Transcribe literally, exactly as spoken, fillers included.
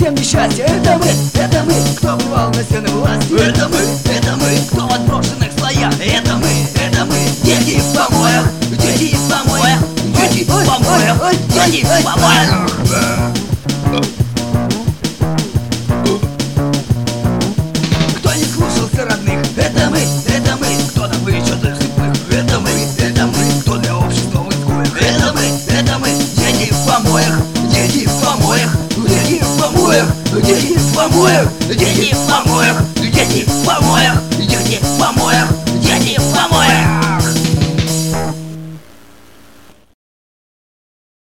всем несчастье. Это мы, это мы, кто бывал на стены власти. Это мы, это мы, кто в отброшенных слоях. Это мы, это мы, дети в помоях, дети в помоях, дети в помоях, дети в помоях. Кто не слушался родных. Это мы, это мы, кто нам влечет их слепых. Это мы, это мы, кто для общества в изгоях. Это мы, это мы, дети в помоях, дети в помоях, дети в помоях, дети в помоях, дети в помоях, дети в помоях.